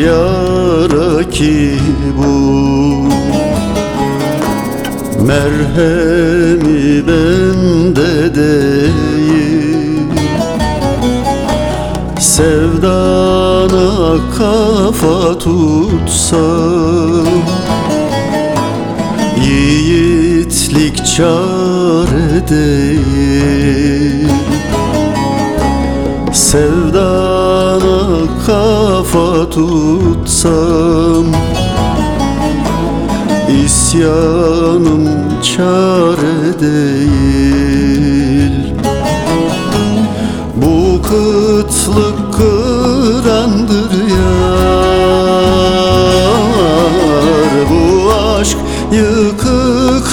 yara ki bu, merhemi bende değil. Sevdana kafa tutsam, yiğitlik çare değil. Sevdana kafa tutsam, İsyanım çare değil. Bu kıtlık kırandır yar, bu aşk yıkık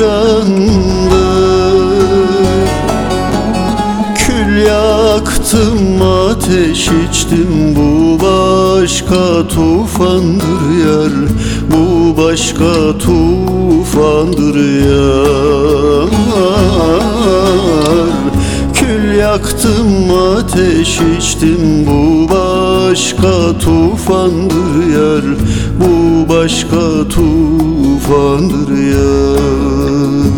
virandır. Kül yaktım, ateş içtim, bu başka tufandır yar, bu başka tufandır yar. Kül yaktım, ateş içtim, bu başka tufandır yar, bu başka tufandır yar.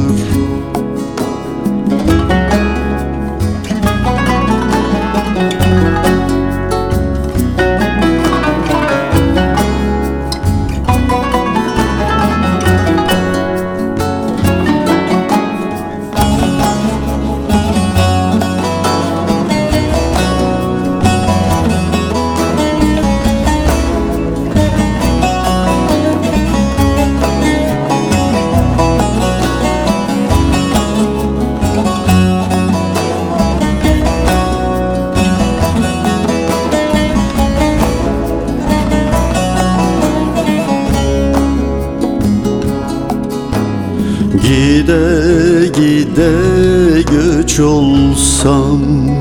Gide gide göç olsam,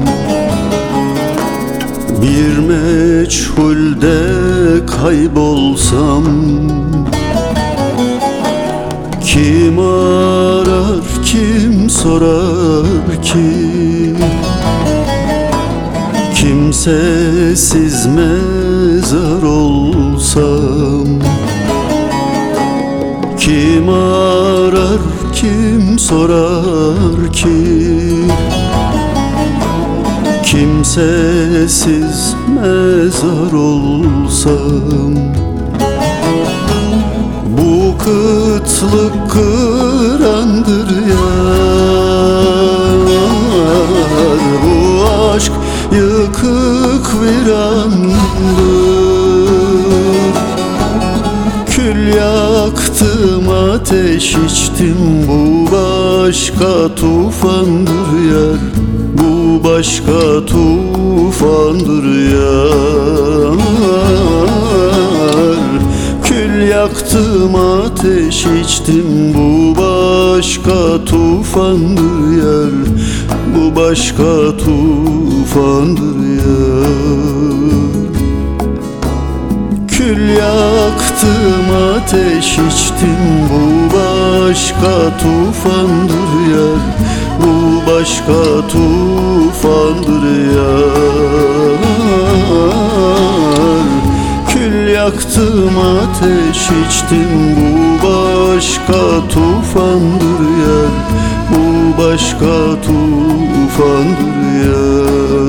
bir meçhulde kaybolsam, kim arar kim sorar ki? Kimsesiz mezar olsam, kim arar kim sorar ki? Kimsesiz mezar olsam, bu kıtlık kırandır yar, bu aşk yıkık virandır. Kül yaktım, ateş içtim, bu başka tufandır yar, bu başka tufandır yar. Kül yaktım, ateş içtim, bu başka tufandır yar, bu başka tufandır yar. Kül yaktım, ateş içtim, bu başka tufandır yar, bu başka tufandır yar. Kül yaktım, ateş içtim, bu başka tufandır yar, bu başka tufandır yar.